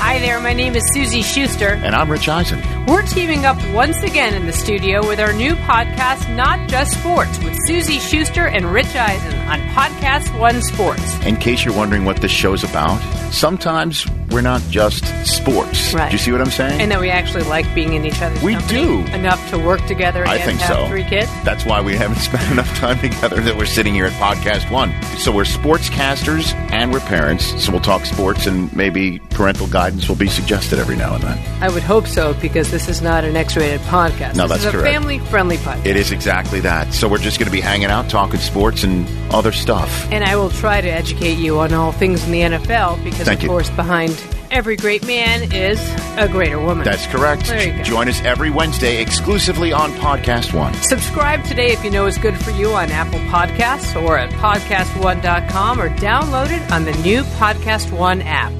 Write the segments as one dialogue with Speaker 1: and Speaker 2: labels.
Speaker 1: Hi there, my name is Susie Schuster.
Speaker 2: And I'm Rich Eisen.
Speaker 1: We're teaming up once again in the studio with our new podcast, Not Just Sports, with Susie Schuster and Rich Eisen on Podcast One Sports.
Speaker 2: In case you're wondering what this show's about, sometimes we're not just sports.
Speaker 1: Right.
Speaker 2: Do you see what I'm saying?
Speaker 1: And that we actually like being in each other's company.
Speaker 2: do.
Speaker 1: Enough to work together and
Speaker 2: I think
Speaker 1: have
Speaker 2: so.
Speaker 1: 3 kids.
Speaker 2: That's why we haven't spent enough time together that we're sitting here at Podcast One. So we're sportscasters and we're parents, so we'll talk sports and maybe parental guidance will be suggested every now and then.
Speaker 1: I would hope so, because this is not an X-rated podcast.
Speaker 2: No,
Speaker 1: this
Speaker 2: that's
Speaker 1: is a
Speaker 2: correct.
Speaker 1: family-friendly podcast.
Speaker 2: It is exactly that. So we're just going to be hanging out, talking sports and other stuff.
Speaker 1: And I will try to educate you on all things in the NFL, because,
Speaker 2: Thank you.
Speaker 1: of course, behind every great man is a greater woman.
Speaker 2: That's correct.
Speaker 1: There you go.
Speaker 2: Join us every Wednesday exclusively on Podcast One.
Speaker 1: Subscribe today if you know it's good for you on Apple Podcasts or at podcastone.com, or download it on the new Podcast One app.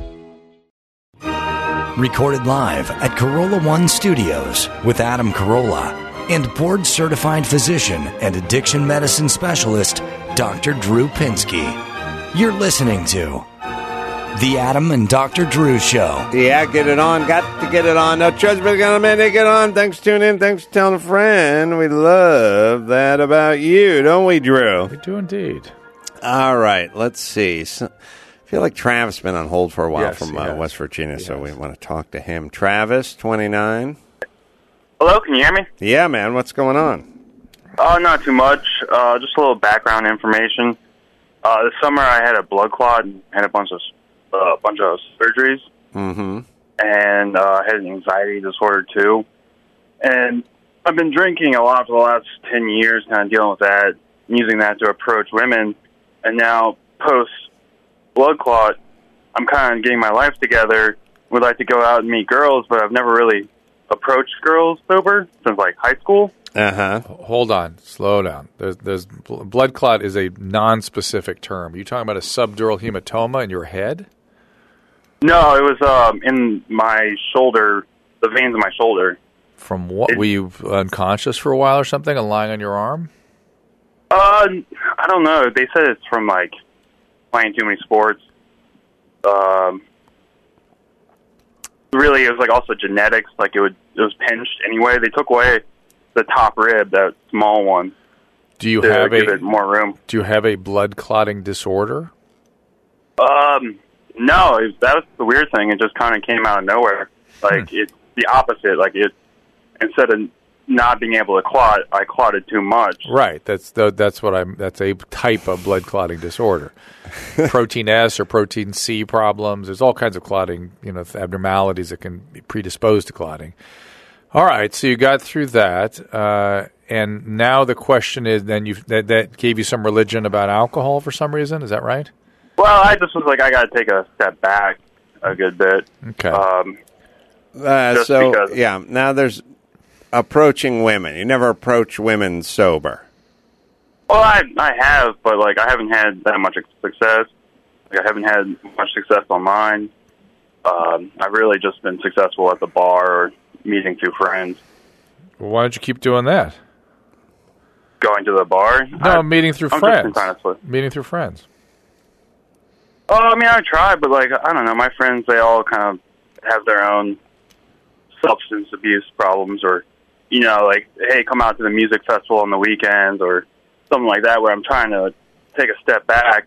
Speaker 3: Recorded live at Corolla One Studios with Adam Carolla and board-certified physician and addiction medicine specialist, Dr. Drew Pinsky. You're listening to The Adam and Dr. Drew Show.
Speaker 4: Yeah, get it on. Got to get it on. No choice but to get on. Thanks for tuning in. Thanks for telling a friend. We love that about you, don't we, Drew?
Speaker 5: We do indeed.
Speaker 4: All right, let's see. So, I feel like Travis has been on hold for a while
Speaker 5: Yes,
Speaker 4: from
Speaker 5: he has.
Speaker 4: West Virginia, so we
Speaker 5: has.
Speaker 4: want to talk to him. Travis, 29.
Speaker 6: Hello, can you hear me?
Speaker 4: Yeah, man, what's going on?
Speaker 6: Oh, not too much. Just a little background information. This summer I had a blood clot and had a bunch of surgeries.
Speaker 4: Mm-hmm.
Speaker 6: And I had an anxiety disorder too. And I've been drinking a lot for the last 10 years, kind of dealing with that, using that to approach women. And now, post blood clot, I'm kind of getting my life together. Would like to go out and meet girls, but I've never really approached girls sober since like high school.
Speaker 4: Uh-huh.
Speaker 5: Hold on. Slow down. There's blood clot is a non-specific term. Are you talking about a subdural hematoma in your head?
Speaker 6: No, it was in my shoulder, the veins in my shoulder.
Speaker 5: From what? Were you unconscious for a while or something and lying on your arm?
Speaker 6: I don't know. They said it's from like playing too many sports. Really, it was like also genetics. Like it was pinched anyway. They took away the top rib, that small one,
Speaker 5: Do you
Speaker 6: to
Speaker 5: have
Speaker 6: give it more room.
Speaker 5: Do you have a blood clotting disorder?
Speaker 6: No, that was the weird thing. It just kind of came out of nowhere. Like it's the opposite. Like it, instead of not being able to clot, I clotted too much.
Speaker 5: Right. That's a type of blood clotting disorder. Protein S or protein C problems. There's all kinds of clotting, abnormalities that can be predisposed to clotting. All right, so you got through that, and now the question is, then that gave you some religion about alcohol for some reason. Is that right?
Speaker 6: Well, I just was like, I got to take a step back a good bit.
Speaker 5: Okay.
Speaker 6: Just
Speaker 4: So,
Speaker 6: because.
Speaker 4: yeah, now there's approaching women. You never approach women sober.
Speaker 6: Well, I have, but like I haven't had that much success. Like I haven't had much success online. I've really just been successful at the bar or meeting two friends.
Speaker 5: Well, why don't you keep doing that?
Speaker 6: Going to the bar?
Speaker 5: No, meeting through
Speaker 6: I'm
Speaker 5: friends.
Speaker 6: just
Speaker 5: Meeting through friends.
Speaker 6: Oh, I mean, I try, but like I don't know. My friends, they all kind of have their own substance abuse problems, or like, hey, come out to the music festival on the weekends, or something like that, where I'm trying to take a step back.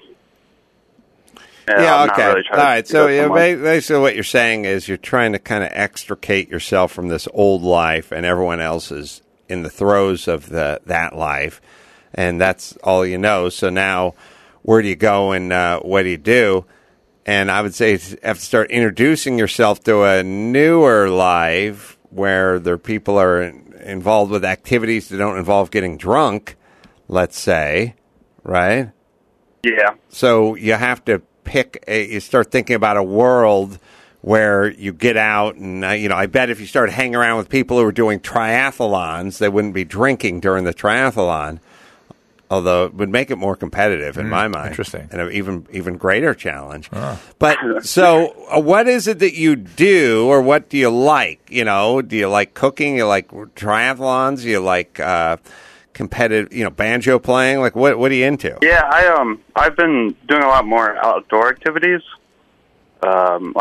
Speaker 6: And
Speaker 4: Yeah,
Speaker 6: I'm
Speaker 4: okay.
Speaker 6: Not really trying
Speaker 4: All
Speaker 6: to
Speaker 4: right, so
Speaker 6: do
Speaker 4: yeah,
Speaker 6: that much.
Speaker 4: basically what you're saying is you're trying to kind of extricate yourself from this old life, and everyone else is in the throes of that life, and that's all you know. So now, where do you go and what do you do? And I would say you have to start introducing yourself to a newer life where there people are involved with activities that don't involve getting drunk, let's say, right?
Speaker 6: Yeah.
Speaker 4: So you have to you start thinking about a world where you get out and, I bet if you started hanging around with people who were doing triathlons, they wouldn't be drinking during the triathlon, although it would make it more competitive in my mind.
Speaker 5: Interesting.
Speaker 4: And an even greater challenge. But so what is it that you do, or what do you like? Do you like cooking? You like triathlons? You like competitive, banjo playing? Like what are you into?
Speaker 6: Yeah, I've been doing a lot more outdoor activities, like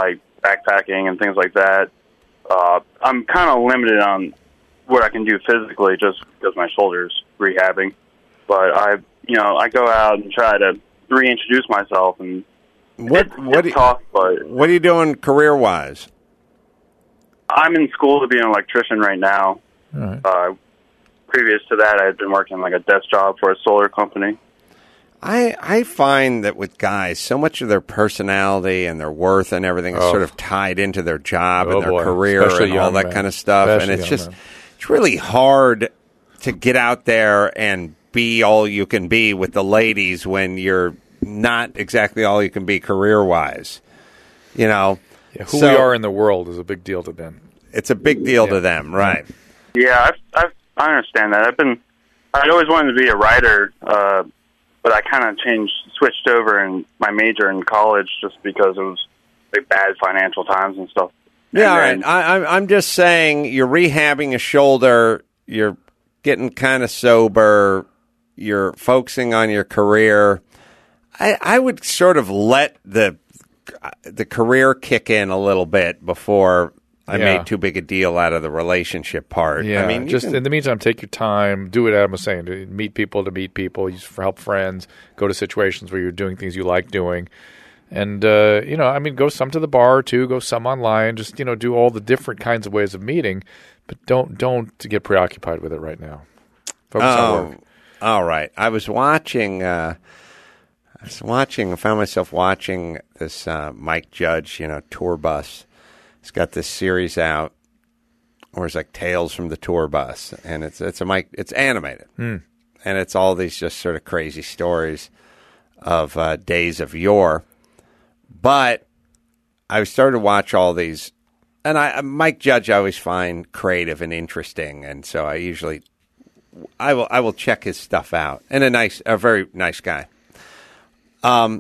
Speaker 6: backpacking and things like that. I'm kind of limited on what I can do physically just because my shoulder's rehabbing. But I go out and try to reintroduce myself, and it's tough. But
Speaker 4: what are you doing career-wise?
Speaker 6: I'm in school to be an electrician right now.
Speaker 5: All right.
Speaker 6: Previous to that, I had been working like a desk job for a solar company.
Speaker 4: I find that with guys, so much of their personality and their worth and everything is sort of tied into their job and their career
Speaker 5: Especially
Speaker 4: and all that kind of stuff.
Speaker 5: Especially
Speaker 4: and it's really hard to get out there and be all you can be with the ladies when you're not exactly all you can be career-wise. You know?
Speaker 5: Yeah, who we are in the world is a big deal to them.
Speaker 4: It's a big deal to them, right?
Speaker 6: Yeah, I understand that. I'd always wanted to be a writer, but I kind of switched over in my major in college just because it was like bad financial times and stuff.
Speaker 4: Yeah, all right. I'm just saying you're rehabbing a shoulder, you're getting kind of sober, you're focusing on your career. I would sort of let the career kick in a little bit before I made too big a deal out of the relationship part.
Speaker 5: Yeah,
Speaker 4: I mean,
Speaker 5: in the meantime, take your time. Do what Adam was saying. To meet people, help friends, go to situations where you're doing things you like doing. And, go some to the bar, too. Go some online. Just, do all the different kinds of ways of meeting. But don't get preoccupied with it right now. Focus on work.
Speaker 4: All right. I found myself watching this Mike Judge, tour bus. He's got this series out where it's like Tales from the Tour Bus, and it's animated, and it's all these just sort of crazy stories of days of yore. But I started to watch all these, and Mike Judge I always find creative and interesting, and so I will check his stuff out, and a very nice guy. And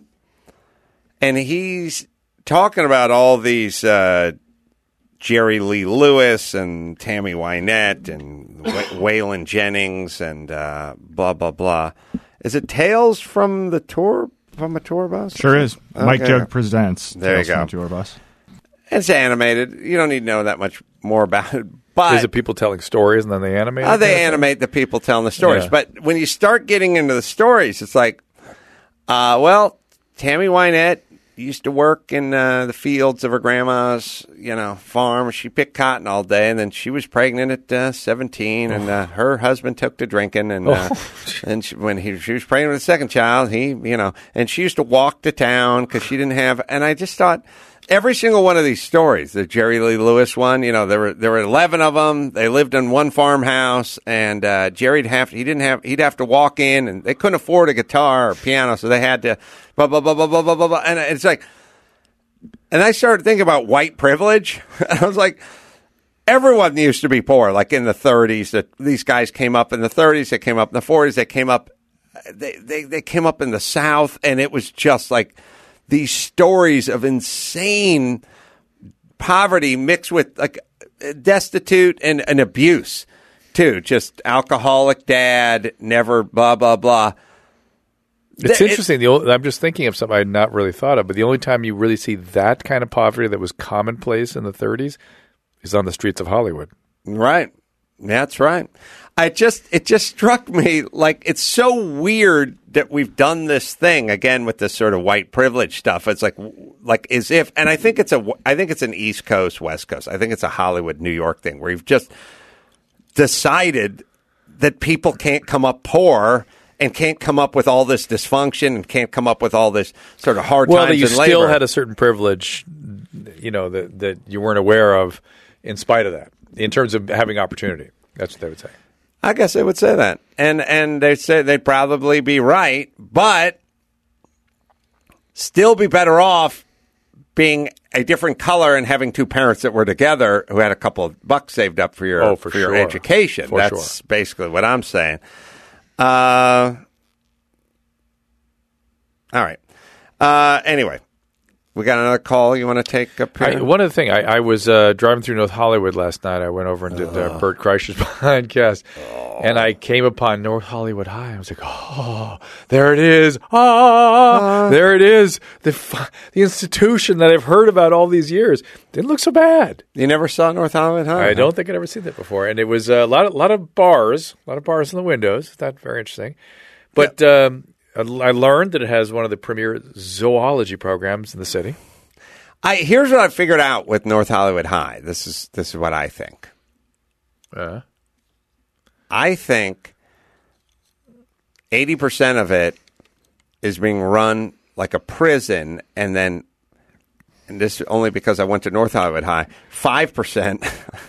Speaker 4: he's talking about all these. Jerry Lee Lewis and Tammy Wynette and Waylon Jennings and blah blah blah. Is it Tales from a Tour Bus?
Speaker 7: Sure is. Okay. Mike Judge presents
Speaker 4: there
Speaker 7: Tales
Speaker 4: you go.
Speaker 7: from a Tour Bus.
Speaker 4: It's animated. You don't need to know that much more about it. But
Speaker 5: is it people telling stories and then they animate?
Speaker 4: They animate the people telling the stories. Yeah. But when you start getting into the stories, it's like, Tammy Wynette used to work in the fields of her grandma's, farm. She picked cotton all day, and then she was pregnant at 17, and her husband took to drinking. And and she was pregnant with the second child, and she used to walk to town because she didn't have. And I just thought every single one of these stories, the Jerry Lee Lewis one, there were 11 of them. They lived in one farmhouse, and Jerry'd have to walk in, and they couldn't afford a guitar or piano, so they had to blah blah blah blah blah blah blah. And it's like, and I started thinking about white privilege. I was like, everyone used to be poor, like in the 30s. That these guys came up in the 30s, they came up in the 40s, they came up, they came up in the South, and it was just like these stories of insane poverty mixed with like destitute and abuse too. Just alcoholic dad, never blah, blah, blah.
Speaker 5: It's interesting. I'm just thinking of something I had not really thought of, but the only time you really see that kind of poverty that was commonplace in the 30s is on the streets of Hollywood.
Speaker 4: Right. That's right. It just struck me like it's so weird that we've done this thing again with this sort of white privilege stuff. It's like as if, and I think it's an East Coast, West Coast. I think it's a Hollywood, New York thing where you've just decided that people can't come up poor and can't come up with all this dysfunction and can't come up with all this sort of hard times
Speaker 5: that you
Speaker 4: in labor.
Speaker 5: Still had a certain privilege, that you weren't aware of in spite of that, in terms of having opportunity. That's what they would say.
Speaker 4: I guess they would say that. And they say they'd probably be right, but still be better off being a different color and having two parents that were together who had a couple of bucks saved up for your your education. That's basically what I'm saying. All right. Anyway, We got another call you want to take up here?
Speaker 5: One other thing, I was driving through North Hollywood last night. I went over and did Bert Kreischer's podcast, and I came upon North Hollywood High. I was like, oh, there it is. There it is. The institution that I've heard about all these years. Didn't look so bad.
Speaker 4: You never saw North Hollywood High?
Speaker 5: I don't think I'd ever seen that before. And it was a lot of bars, in the windows. That's very interesting. But I learned that it has one of the premier zoology programs in the city.
Speaker 4: Here's what I figured out with North Hollywood High. This is what I think. I think 80% of it is being run like a prison, and this only because I went to North Hollywood High. 5%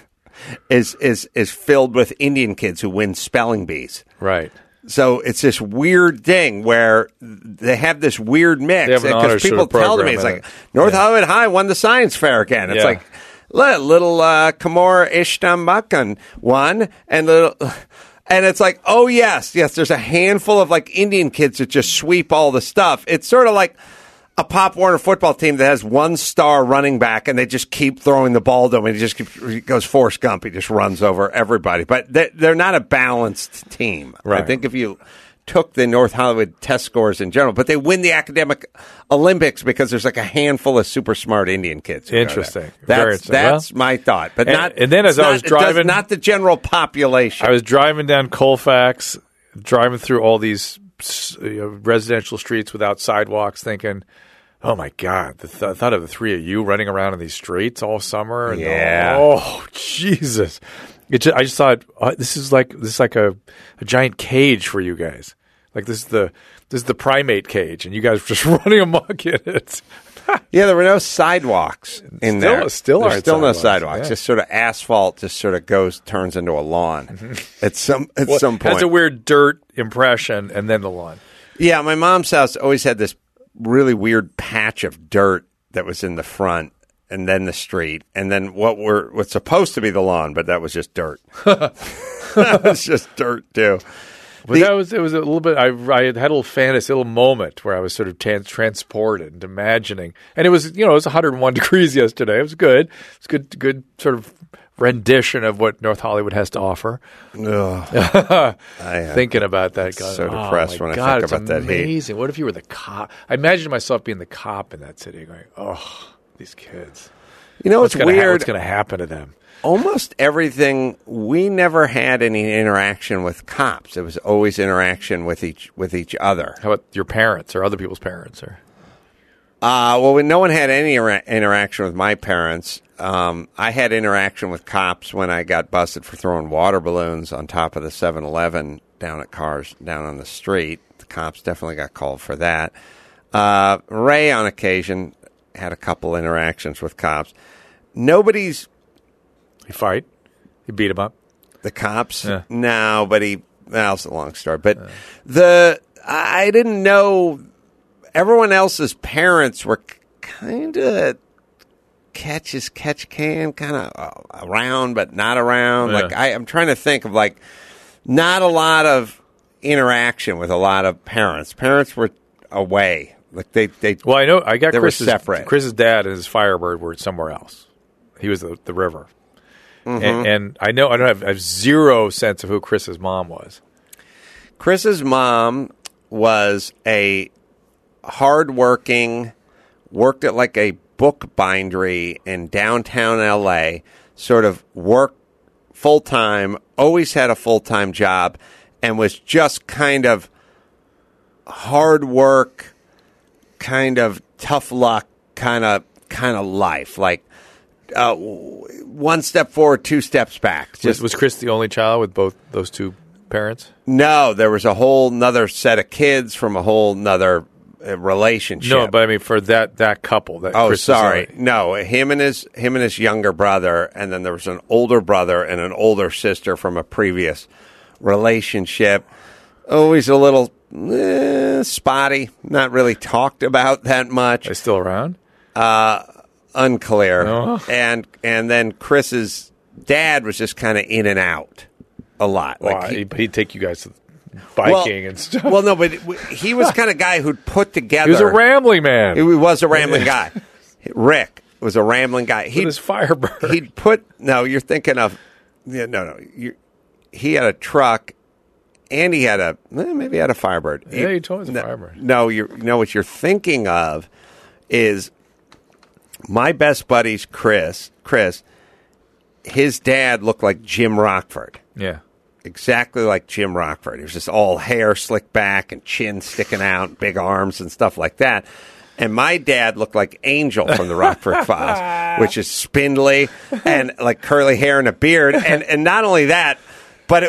Speaker 4: is filled with Indian kids who win spelling bees.
Speaker 5: Right.
Speaker 4: So it's this weird thing where they have this weird mix. Because people tell me, it's like, North Hollywood High won the science fair again. It's like, little Kamora Ishtambakan won, and it's like, oh, yes, there's a handful of like Indian kids that just sweep all the stuff. It's sort of like a Pop Warner football team that has one star running back, and they just keep throwing the ball to him, and he goes Forrest Gump. He just runs over everybody. But they're not a balanced team. Right. I think if you took the North Hollywood test scores in general, but they win the academic Olympics because there's like a handful of super smart Indian kids.
Speaker 5: Interesting.
Speaker 4: That's my thought. But
Speaker 5: and then as I was driving,
Speaker 4: not the general population.
Speaker 5: I was driving down Colfax, driving through all these residential streets without sidewalks, thinking, oh, my God, the thought of the three of you running around in these streets all summer. And oh, Jesus. I just thought, this is like a giant cage for you guys. Like this is the primate cage, and you guys were just running amok in it.
Speaker 4: Yeah, there were no sidewalks in there.
Speaker 5: There's still
Speaker 4: no sidewalks. Yeah. Just sort of asphalt just sort of turns into a lawn at some point. It
Speaker 5: has a weird dirt impression, and then the lawn.
Speaker 4: Yeah, my mom's house always had this really weird patch of dirt that was in the front, and then the street, and then what's supposed to be the lawn, but that was just dirt. That was just dirt too.
Speaker 5: But it was a little bit. I had a little fantasy, a little moment where I was sort of transported and imagining, and it was 101 degrees yesterday. It was good. It's good sort of rendition of what North Hollywood has to offer. Thinking about that,
Speaker 4: so depressed when I think about that heat.
Speaker 5: Amazing. What if you were the cop? I imagined myself being the cop in that city, going, "Oh, these kids."
Speaker 4: It's weird.
Speaker 5: What's going to happen to them?
Speaker 4: Almost everything, we never had any interaction with cops. It was always interaction with each other.
Speaker 5: How about your parents or other people's parents? Or
Speaker 4: no one had any interaction with my parents. I had interaction with cops when I got busted for throwing water balloons on top of the 7-Eleven down at cars down on the street. The cops definitely got called for that. Ray, on occasion, had a couple interactions with cops. Nobody's...
Speaker 5: You fight? You beat him up?
Speaker 4: The cops? Yeah. No, but that's a long story. But I didn't know... Everyone else's parents were kind of catch-can, kind of around but not around. Yeah. Like I'm trying to think of like not a lot of interaction with a lot of parents. Parents were away. Like they.
Speaker 5: Well, I know I got
Speaker 4: separate.
Speaker 5: Chris's dad and his Firebird were somewhere else. He was the river, and I know I have zero sense of who Chris's mom was.
Speaker 4: Chris's mom was a hardworking, worked at like a book bindery in downtown L.A., sort of worked full-time, always had a full-time job, and was just kind of hard work, kind of tough luck, kind of life. Like one step forward, two steps back.
Speaker 5: Was Chris the only child with both those two parents?
Speaker 4: No, there was a whole nother set of kids from a whole nother relationship.
Speaker 5: No, but I mean for that couple.
Speaker 4: No, him and his younger brother, and then there was an older brother and an older sister from a previous relationship. Always a little spotty, not really talked about that much.
Speaker 5: Are they still around?
Speaker 4: Unclear.
Speaker 5: Oh.
Speaker 4: And then Chris's dad was just kind of in and out a lot.
Speaker 5: Well,
Speaker 4: like
Speaker 5: he'd take you guys to biking and stuff.
Speaker 4: Well, no, but he was the kind of guy who'd put together...
Speaker 5: He was a rambling man.
Speaker 4: He was a rambling guy. Rick was a rambling guy.
Speaker 5: With his Firebird.
Speaker 4: He'd put you're thinking of he had a truck. And he had maybe he had a Firebird.
Speaker 5: Yeah, he told us a Firebird.
Speaker 4: No, what you're thinking of is my best buddy's Chris. His dad looked like Jim Rockford.
Speaker 5: Yeah.
Speaker 4: Exactly like Jim Rockford. He was just all hair slicked back and chin sticking out, big arms and stuff like that. And my dad looked like Angel from the Rockford Files, which is spindly and like curly hair and a beard. And not only that, but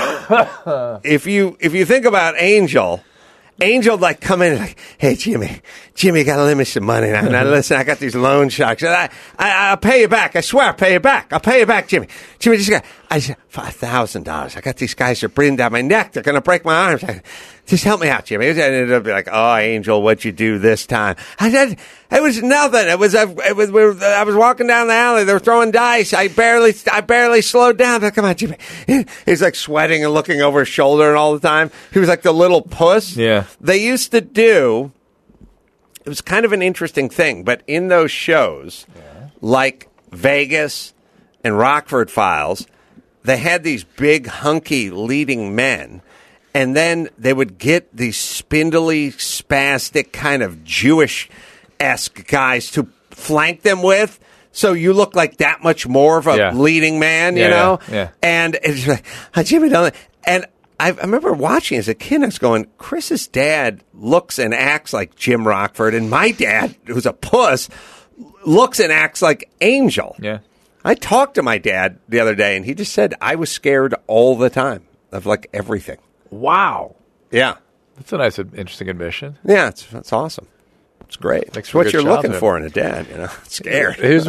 Speaker 4: if you think about Angel like come in and like, hey Jimmy, gotta lend me some money now. Now listen, I got these loan sharks. I'll pay you back. I swear I'll pay you back. I'll pay you back, Jimmy. Jimmy just got $5,000. I got these guys that are breathing down my neck. They're gonna break my arms. Just help me out, Jimmy. And it'll be like, oh, Angel, what'd you do this time? I said, it was nothing. I was walking down the alley. They were throwing dice. I barely slowed down. Like, come on, Jimmy. He's like sweating and looking over his shoulder and all the time. He was like the little puss.
Speaker 5: Yeah.
Speaker 4: They used to do, it was kind of an interesting thing, but in those shows, like Vegas and Rockford Files, they had these big, hunky leading men. And then they would get these spindly, spastic, kind of Jewish-esque guys to flank them with. So you look like that much more of a leading man, you know?
Speaker 5: Yeah.
Speaker 4: And it's like, Jimmy Dillon. And I remember watching as a kid, I was going, Chris's dad looks and acts like Jim Rockford, and my dad, who's a puss, looks and acts like Angel.
Speaker 5: Yeah.
Speaker 4: I talked to my dad the other day, and he just said I was scared all the time of, like, everything.
Speaker 5: Wow.
Speaker 4: Yeah.
Speaker 5: That's a nice, interesting admission.
Speaker 4: Yeah, that's awesome. It's great.
Speaker 5: It's
Speaker 4: what you're looking for in a dad, you know. Scared.
Speaker 5: Here's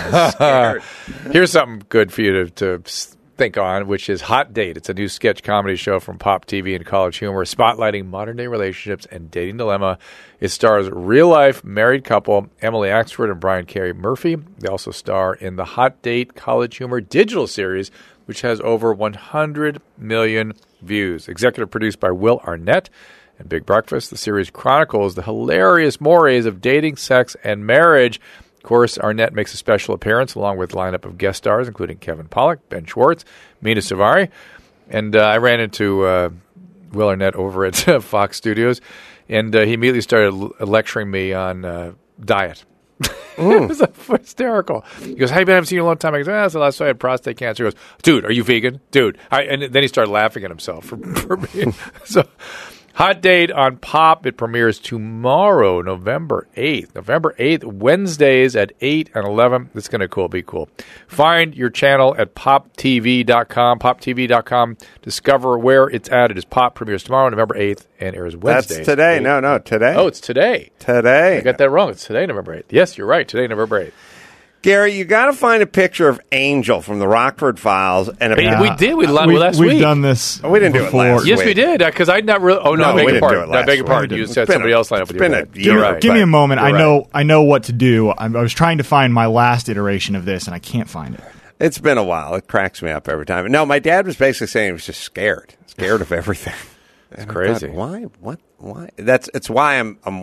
Speaker 5: here's something good for you to think on, which is Hot Date. It's a new sketch comedy show from Pop TV and College Humor, spotlighting modern-day relationships and dating dilemma. It stars real-life married couple Emily Axford and Brian Carey Murphy. They also star in the Hot Date College Humor digital series, which has over 100 million views. Executive produced by Will Arnett and Big Breakfast. The series chronicles the hilarious mores of dating, sex, and marriage. Of course, Arnett makes a special appearance along with a lineup of guest stars, including Kevin Pollak, Ben Schwartz, Mina Suvari. And I ran into Will Arnett over at Fox Studios, and he immediately started lecturing me on diet. It was hysterical. He goes, hey, man, I haven't seen you in a long time. I go, that's the last time I had prostate cancer. He goes, dude, are you vegan? Dude. And then he started laughing at himself for being so. Hot Date on Pop. It premieres tomorrow, November 8th. November 8th, Wednesdays at 8 and 11. It's going to be cool. Find your channel at poptv.com. Poptv.com. Discover where it's at. It is Pop. Premieres tomorrow, November 8th, and airs Wednesday.
Speaker 4: That's today. No, today.
Speaker 5: Oh, it's today.
Speaker 4: Today.
Speaker 5: I got that wrong. It's today, November 8th. Yes, you're right. Today, November 8th.
Speaker 4: Gary, you got to find a picture of Angel from the Rockford Files. And
Speaker 5: we did. Last week.
Speaker 7: We've done this.
Speaker 4: We didn't
Speaker 7: before.
Speaker 4: do it last week.
Speaker 5: Yes, we did. Because I'd not really. Oh no, I beg your pardon. I beg your pardon. You said somebody else lined up with you.
Speaker 7: Give me a moment. I know what to do. I was trying to find my last iteration of this, and I can't find it.
Speaker 4: It's been a while. It cracks me up every time. No, my dad was basically saying he was just scared of everything.
Speaker 5: It's crazy.
Speaker 4: Why? What? Why? It's why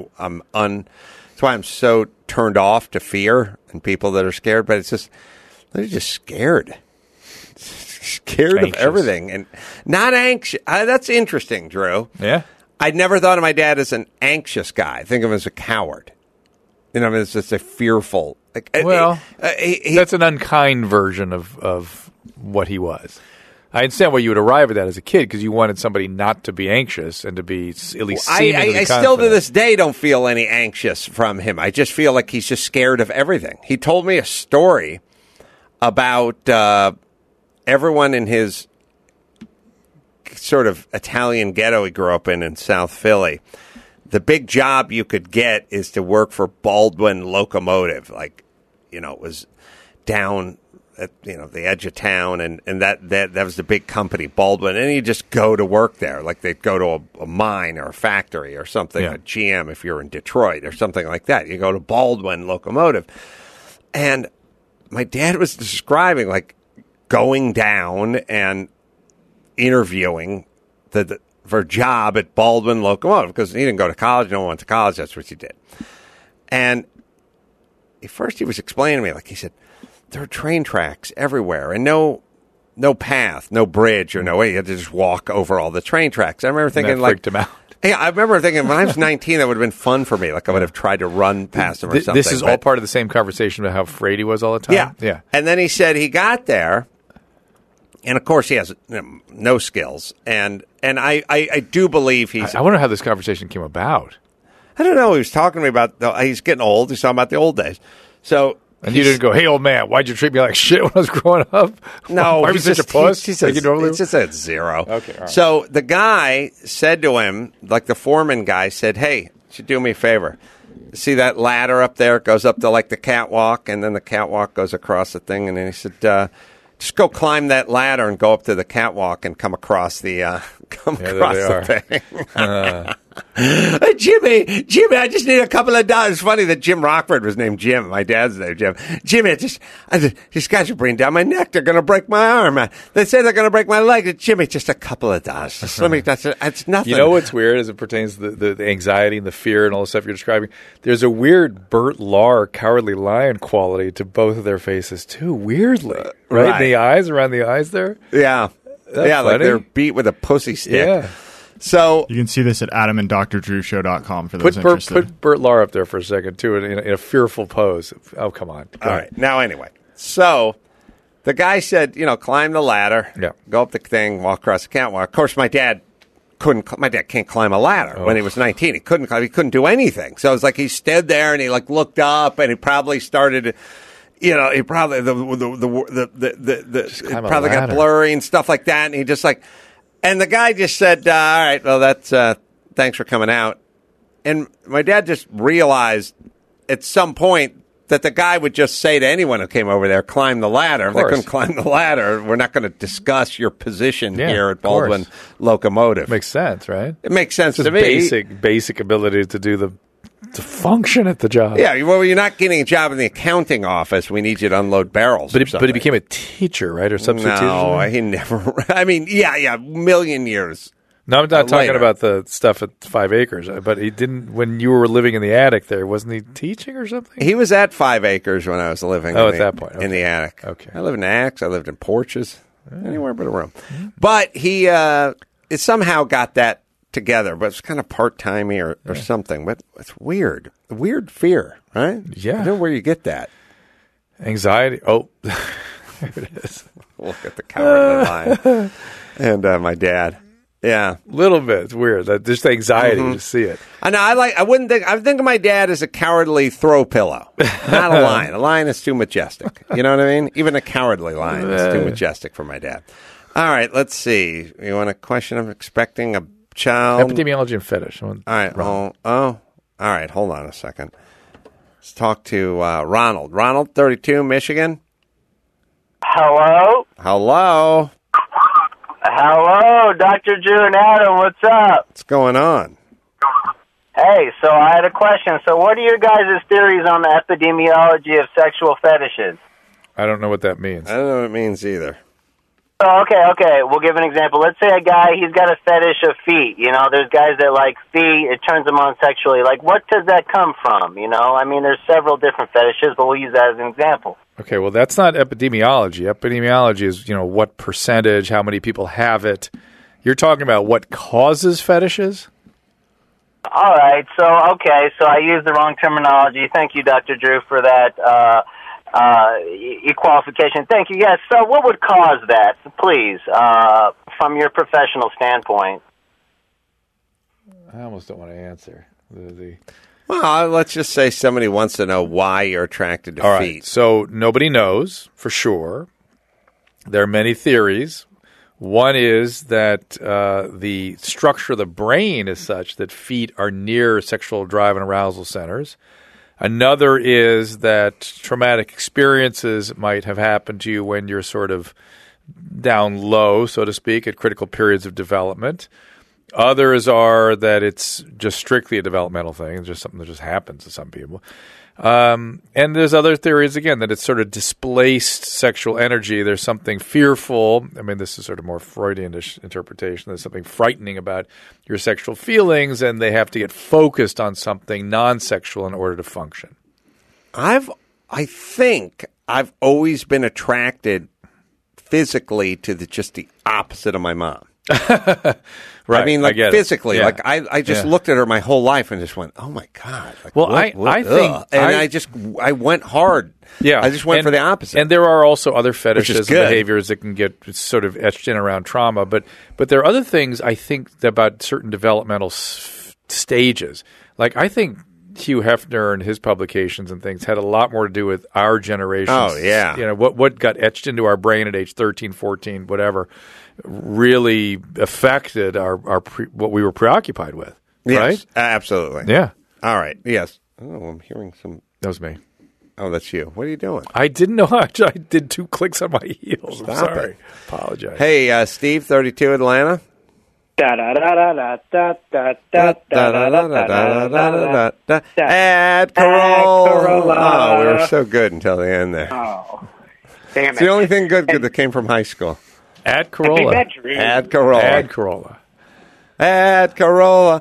Speaker 4: That's why I'm so turned off to fear and people that are scared. But it's just they're just scared of everything and not anxious. That's interesting, Drew.
Speaker 5: Yeah,
Speaker 4: I'd never thought of my dad as an anxious guy. I think of him as a coward. You know, I mean, it's just a fearful.
Speaker 5: That's an unkind version of what he was. I understand why you would arrive at that as a kid because you wanted somebody not to be anxious and to be at least seemingly
Speaker 4: I still to this day don't feel any anxious from him. I just feel like he's just scared of everything. He told me a story about everyone in his sort of Italian ghetto he grew up in South Philly. The big job you could get is to work for Baldwin Locomotive. Like, you know, it was down at, you know, the edge of town, and that was the big company, Baldwin, and you just go to work there. Like they'd go to a mine or a factory or something, a GM if you're in Detroit or something like that. You go to Baldwin Locomotive. And my dad was describing, like, going down and interviewing for a job at Baldwin Locomotive because he didn't go to college. No one went to college. That's what he did. And first he was explaining to me, like he said, there are train tracks everywhere and no path, no bridge, or no way. You had to just walk over all the train tracks. I remember thinking, like,
Speaker 5: freaked him out.
Speaker 4: Yeah, I remember thinking when I was 19, that would have been fun for me. Like, I would have tried to run past them or something.
Speaker 5: This is all part of the same conversation about how afraid he was all the time?
Speaker 4: Yeah. And then he said he got there, and of course he has no skills. And I do believe he's...
Speaker 5: I wonder how this conversation came about.
Speaker 4: I don't know. He was talking to me about... He's getting old. He's talking about the old days. So...
Speaker 5: And you didn't go, hey, old man, why'd you treat me like shit when I was growing up?
Speaker 4: No.
Speaker 5: Why were you such a puss?
Speaker 4: He just said 0.
Speaker 5: Okay, all right.
Speaker 4: So the guy said to him, like the foreman guy said, hey, you should do me a favor. See that ladder up there? It goes up to like the catwalk, and then the catwalk goes across the thing. And then he said, just go climb that ladder and go up to the catwalk and come across the thing. Jimmy, I just need a couple of dollars. It's funny that Jim Rockford was named Jim. My dad's name Jim. Jimmy, these guys are breathing down my neck. They're going to break my arm. They say they're going to break my leg. Jimmy, just a couple of dollars. Just let me. It's nothing.
Speaker 5: You know what's weird as it pertains to the anxiety and the fear and all the stuff you're describing? There's a weird Bert Lahr, Cowardly Lion quality to both of their faces too. Weirdly, right? The eyes, around the eyes there.
Speaker 4: Yeah, like they're beat with a pussy stick.
Speaker 5: Yeah.
Speaker 7: So you can see this at AdamandDrDrewShow.com for those interested.
Speaker 5: Put Bert Lahr up there for a second, too, in a fearful pose. Oh, come on.
Speaker 4: All right. Now, anyway, so the guy said, climb the ladder, go up the thing, walk across the catwalk. Of course, my dad can't climb a ladder. When he was 19. He couldn't do anything. So it was like he stood there and he looked up and he probably started... he probably probably got blurry and stuff like that, and he just and the guy just said, "All right, well, that's thanks for coming out." And my dad just realized at some point that the guy would just say to anyone who came over there, "Climb the ladder." If they couldn't climb the ladder, we're not going to discuss your position here at Baldwin Locomotive.
Speaker 5: Makes sense, right?
Speaker 4: It makes sense to me.
Speaker 5: Basic ability to do to function at the job.
Speaker 4: Yeah, well, you're not getting a job in the accounting office. We need you to unload barrels.
Speaker 5: But he became a teacher, right, or substitute teacher?
Speaker 4: No, he never. I mean, yeah, million years.
Speaker 5: No, I'm not talking about the stuff at 5 Acres. But he didn't. When you were living in the attic, there wasn't he teaching or something?
Speaker 4: He was at 5 Acres when I was living.
Speaker 5: At that point,
Speaker 4: in the attic.
Speaker 5: Okay,
Speaker 4: I lived in attics. I lived in porches. Anywhere but a room. But he it somehow got that together, but it's kind of part-timey or something. But it's weird. Weird fear, right?
Speaker 5: Yeah.
Speaker 4: I don't know where you get that.
Speaker 5: Anxiety. Oh, there it is.
Speaker 4: Look at the Cowardly Lion. And my dad. Yeah.
Speaker 5: A little bit. It's weird. Just anxiety to see it.
Speaker 4: I know. I think of my dad as a cowardly throw pillow. Not a lion. A lion is too majestic. You know what I mean? Even a cowardly lion is too majestic for my dad. All right. Let's see. You want a question? I'm expecting a child.
Speaker 5: Epidemiology and fetish.
Speaker 4: All right. All right. Hold on a second. Let's talk to Ronald. Ronald, 32, Michigan.
Speaker 8: Hello?
Speaker 4: Hello,
Speaker 8: Dr. Drew and Adam. What's up?
Speaker 4: what's going on?
Speaker 8: Hey, so I had a question. So what are your guys' theories on the epidemiology of sexual fetishes?
Speaker 5: I don't know what that means.
Speaker 4: I don't know what it means either.
Speaker 8: Oh, okay. We'll give an example. Let's say a guy, he's got a fetish of feet. There's guys that like feet. It turns them on sexually. What does that come from? I mean, there's several different fetishes, but we'll use that as an example.
Speaker 5: Okay, well, that's not epidemiology. Epidemiology is, what percentage, how many people have it. You're talking about what causes fetishes?
Speaker 8: All right. So I used the wrong terminology. Thank you, Dr. Drew, for that equalification. Thank you. Yes. So what would cause that, please, from your professional standpoint?
Speaker 5: I almost don't want to answer.
Speaker 4: Well, let's just say somebody wants to know why you're attracted to
Speaker 5: All
Speaker 4: feet.
Speaker 5: Right. So nobody knows for sure. There are many theories. One is that the structure of the brain is such that feet are near sexual drive and arousal centers. Another is that traumatic experiences might have happened to you when you're sort of down low, so to speak, at critical periods of development. Others are that it's just strictly a developmental thing. It's just something that just happens to some people. And there's other theories, again, that it's sort of displaced sexual energy. There's something fearful. I mean, this is sort of more Freudian-ish interpretation. There's something frightening about your sexual feelings, and they have to get focused on something non-sexual in order to function.
Speaker 4: I've I think I've always been attracted physically to just the opposite of my mom.
Speaker 5: Right.
Speaker 4: I mean, like physically,
Speaker 5: yeah.
Speaker 4: like I just looked at her my whole life and just went, "Oh my god!" Like,
Speaker 5: well, I think,
Speaker 4: and I went hard.
Speaker 5: Yeah,
Speaker 4: I just went for the opposite.
Speaker 5: And there are also other fetishes and
Speaker 4: good.
Speaker 5: behaviors that can get sort of etched in around trauma. But there are other things I think about certain developmental stages. Like I think Hugh Hefner and his publications and things had a lot more to do with our generation.
Speaker 4: Oh, yeah.
Speaker 5: You know, what got etched into our brain at age 13, 14, whatever, really affected our what we were preoccupied with.
Speaker 4: Yes,
Speaker 5: right?
Speaker 4: Absolutely.
Speaker 5: Yeah.
Speaker 4: All right. Yes. Oh, I'm hearing some.
Speaker 5: That was me.
Speaker 4: Oh, that's you. What are you doing?
Speaker 5: I didn't know. I did 2 clicks on my heels. I'm
Speaker 4: Stop
Speaker 5: sorry.
Speaker 4: it.
Speaker 5: Apologize.
Speaker 4: Hey, Steve, 32, Atlanta. Ad Corolla. Oh, we were so good until the end there.
Speaker 9: Oh, damn it.
Speaker 4: It's the only thing good that came from high school.
Speaker 5: Ad Corolla.
Speaker 4: Ad Corolla.
Speaker 5: Ad Corolla.
Speaker 4: Ad Corolla.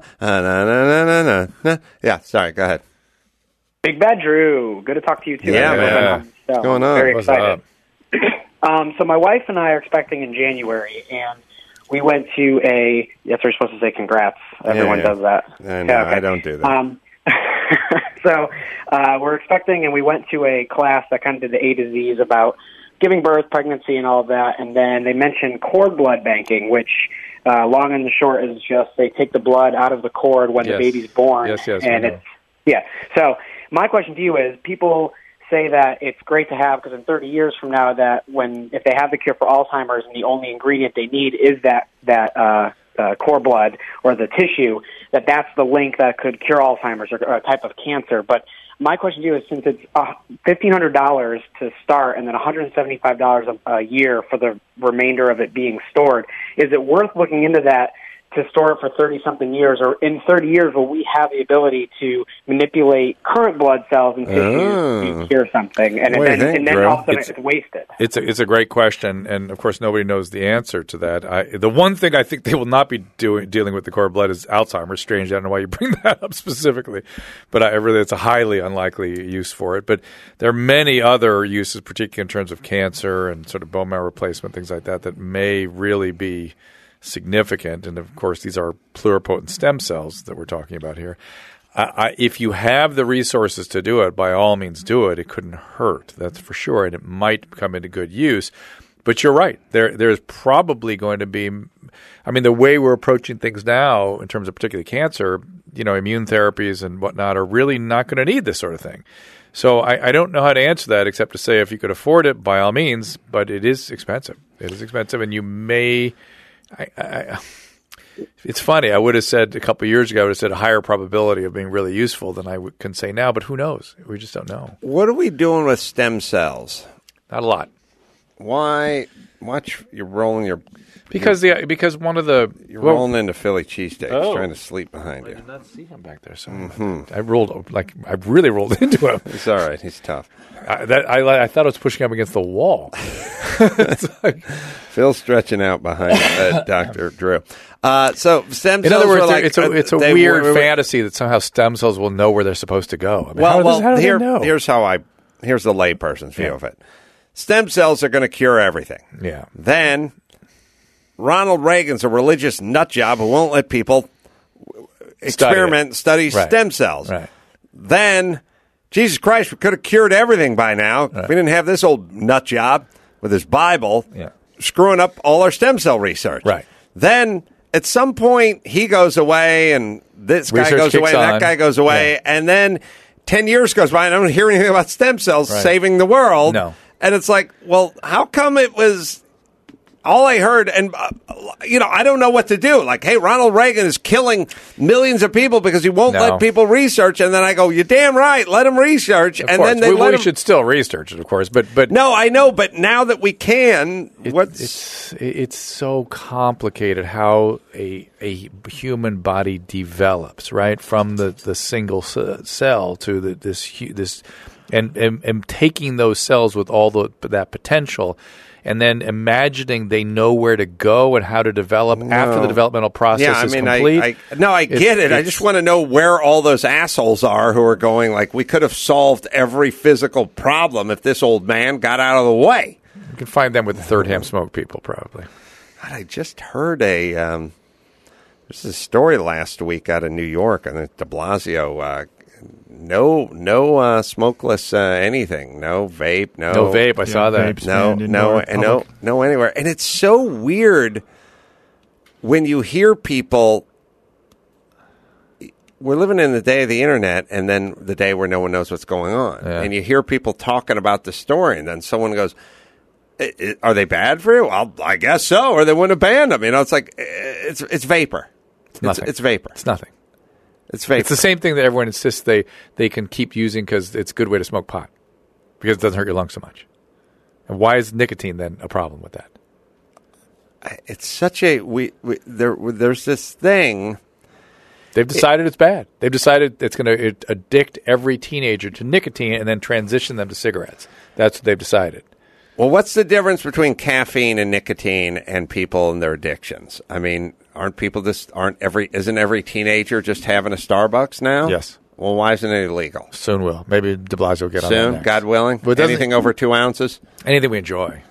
Speaker 4: Yeah, sorry, go ahead.
Speaker 9: Big Bad Drew. Good to talk to you, too.
Speaker 4: Yeah, man. What's going on?
Speaker 9: Very
Speaker 5: What's
Speaker 9: excited.
Speaker 5: up?
Speaker 9: So my wife and I are expecting in January, and we went to a... Yes, we're supposed to say congrats. Everyone
Speaker 4: yeah.
Speaker 9: does that.
Speaker 4: I know, I don't do that.
Speaker 9: So we're expecting, and we went to a class that kind of did the A to Z's about giving birth, pregnancy, and all of that, and then they mentioned cord blood banking, which... long and the short is just they take the blood out of the cord when the baby's born.
Speaker 5: Yes,
Speaker 9: and it's So my question to you is: people say that it's great to have because in 30 years from now, that if they have the cure for Alzheimer's and the only ingredient they need is that cord blood or the tissue, that's the link that could cure Alzheimer's or a type of cancer. But my question to you is, since it's $1,500 to start and then $175 a year for the remainder of it being stored, is it worth looking into that to store it for 30-something years? Or in 30 years, will we have the ability to manipulate current blood cells and tissues to cure something? And then all of a sudden it's wasted.
Speaker 5: It's a great question, and of course nobody knows the answer to that. The one thing I think they will not be dealing with the cord blood is Alzheimer's. Strange, I don't know why you bring that up specifically, but it's a highly unlikely use for it. But there are many other uses, particularly in terms of cancer and sort of bone marrow replacement, things like that may really be significant. And of course, these are pluripotent stem cells that we're talking about here. If you have the resources to do it, by all means do it. It couldn't hurt, that's for sure, and it might come into good use. But you're right. There's probably going to be – I mean, the way we're approaching things now in terms of particularly cancer, immune therapies and whatnot are really not going to need this sort of thing. So I don't know how to answer that except to say if you could afford it, by all means, but it is expensive. It is expensive, and you may – it's funny. I would have said a couple of years ago, I would have said a higher probability of being really useful than I can say now, but who knows? We just don't know.
Speaker 4: What are we doing with stem cells?
Speaker 5: Not a lot.
Speaker 4: Why? Watch, you're rolling your...
Speaker 5: Because one of the...
Speaker 4: You're rolling into Philly cheesesteaks, trying to sleep behind you.
Speaker 5: I did not see him back there. Sorry. I really rolled into him.
Speaker 4: It's all right. He's tough.
Speaker 5: I thought I was pushing up against the wall.
Speaker 4: Phil's stretching out behind Dr. Drew. So stem cells.
Speaker 5: In other words,
Speaker 4: it's
Speaker 5: a weird fantasy that somehow stem cells will know where they're supposed to go. I mean, how do they know?
Speaker 4: Here's the layperson's view of it. Stem cells are going to cure everything.
Speaker 5: Yeah.
Speaker 4: Then Ronald Reagan's a religious nut job who won't let people study stem cells.
Speaker 5: Right.
Speaker 4: Then, Jesus Christ, we could have cured everything by now.
Speaker 5: Right.
Speaker 4: If we didn't have this old nut job with his Bible screwing up all our stem cell research.
Speaker 5: Right.
Speaker 4: Then, at some point, he goes away, and this guy goes away, and that guy goes away, and then 10 years goes by, and I don't hear anything about stem cells saving the world.
Speaker 5: No.
Speaker 4: And it's like, well, how come it was... All I heard, and, I don't know what to do. Like, hey, Ronald Reagan is killing millions of people because he won't let people research. And then I go, you're damn right, let him research.
Speaker 5: Of course.
Speaker 4: Then
Speaker 5: we should still research it, of course. But
Speaker 4: no, I know. But now that we can,
Speaker 5: it's so complicated how a human body develops, right? From the single cell to this and taking those cells with all that potential, and then imagining they know where to go and how to develop after the developmental process is complete.
Speaker 4: I get it. I just want to know where all those assholes are who are going like, we could have solved every physical problem if this old man got out of the way.
Speaker 5: You can find them with the third ham smoke people, probably.
Speaker 4: God, I just heard there's a story last week out of New York on the de Blasio. No smokeless anything. No vape. No
Speaker 5: vape. I saw that.
Speaker 4: No anywhere. And it's so weird when you hear people. We're living in the day of the internet, and then the day where no one knows what's going on. Yeah. And you hear people talking about the story, and then someone goes, "Are they bad for you?" Well, I guess so, or they wouldn't have banned them. It's like it's vapor. It's vapor.
Speaker 5: It's nothing.
Speaker 4: It's vapor.
Speaker 5: It's the same thing that everyone insists they can keep using because it's a good way to smoke pot because it doesn't hurt your lungs so much. And why is nicotine then a problem with that?
Speaker 4: It's such a there's this thing.
Speaker 5: They've decided it's bad. They've decided it's going to addict every teenager to nicotine and then transition them to cigarettes. That's what they've decided.
Speaker 4: Well, what's the difference between caffeine and nicotine and people and their addictions? I mean, isn't every teenager just having a Starbucks now?
Speaker 5: Yes.
Speaker 4: Well, why isn't it illegal?
Speaker 5: Soon will. Maybe de Blasio will get on that
Speaker 4: soon,
Speaker 5: next.
Speaker 4: God willing.
Speaker 5: But
Speaker 4: anything over 2 ounces?
Speaker 5: Anything we enjoy.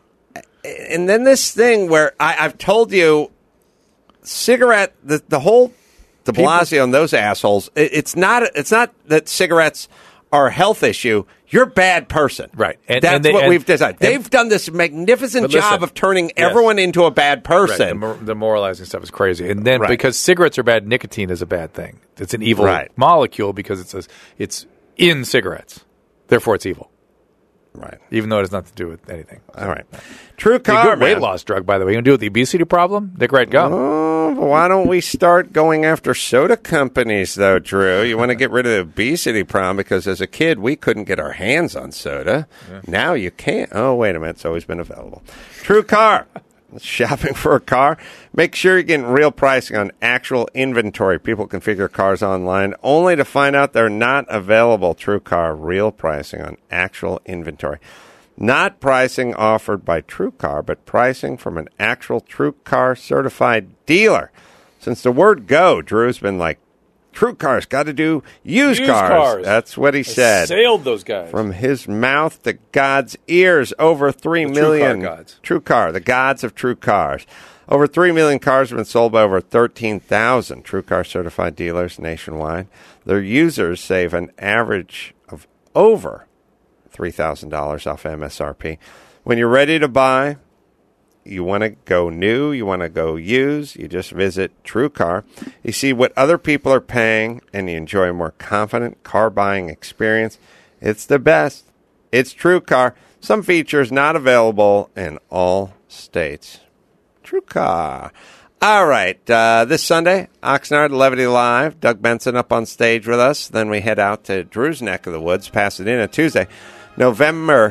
Speaker 4: And then this thing where I've told you, cigarette, the whole de Blasio and those assholes, it's not that cigarettes are a health issue. You're a bad person.
Speaker 5: Right.
Speaker 4: That's what we've decided. They've done this magnificent job of turning everyone into a bad person.
Speaker 5: Right. The moralizing stuff is crazy. And then because cigarettes are bad, nicotine is a bad thing. It's an evil molecule because it's in cigarettes. Therefore, it's evil.
Speaker 4: Right.
Speaker 5: Even though it has nothing to do with anything.
Speaker 4: All right. True car,
Speaker 5: good weight loss drug, by the way. You want to do with the obesity problem? Nick Wright, go.
Speaker 4: Oh, why don't we start going after soda companies, though, Drew? You want to get rid of the obesity problem because as a kid, we couldn't get our hands on soda. Yeah. Now you can't. Oh, wait a minute. It's always been available. True car. Shopping for a car? Make sure you're getting real pricing on actual inventory. People configure cars online only to find out they're not available. True Car, real pricing on actual inventory. Not pricing offered by True Car, but pricing from an actual True Car certified dealer. Since the word go, Drew's been like, True Car's got to do used cars. That's what he said.
Speaker 5: Sailed those guys.
Speaker 4: From his mouth to God's ears, over 3 million. True Car, the gods of True Cars. Over 3 million cars have been sold by over 13,000 True Car certified dealers nationwide. Their users save an average of over $3,000 off MSRP. When you're ready to buy, you want to go new, you want to go used, you just visit True Car. You see what other people are paying, and you enjoy a more confident car buying experience. It's the best. It's True Car. Some features not available in all states. True Car. All right, this Sunday, Oxnard, Levity Live. Doug Benson up on stage with us. Then we head out to Drew's neck of the woods, Pasadena, Tuesday, November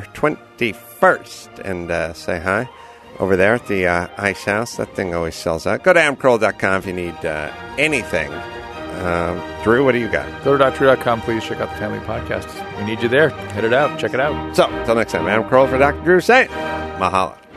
Speaker 4: 21st. And say hi over there at the Ice House. That thing always sells out. Go to adamcarolla.com if you need anything. Drew, what do you got?
Speaker 5: Go to DrDrew.com, please. Check out the Family Podcast. We need you there. Head it out. Check it out.
Speaker 4: So, until next time, Adam Carolla for Dr. Drew saying, mahalo.